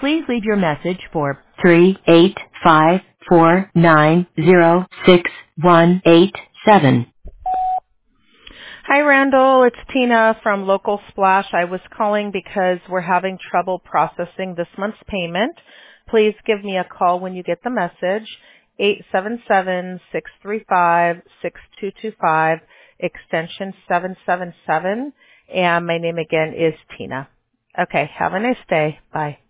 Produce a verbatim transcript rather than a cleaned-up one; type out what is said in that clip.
Please leave your message for three eight five four nine zero six one eight seven. Hi, Randall. It's Tina from Local Splash. I was calling because we're having trouble processing this month's payment. Please give me a call when you get the message, eight seven seven, six three five, six two two five, extension seven seven seven, and my name again is Tina. Okay, have a nice day. Bye.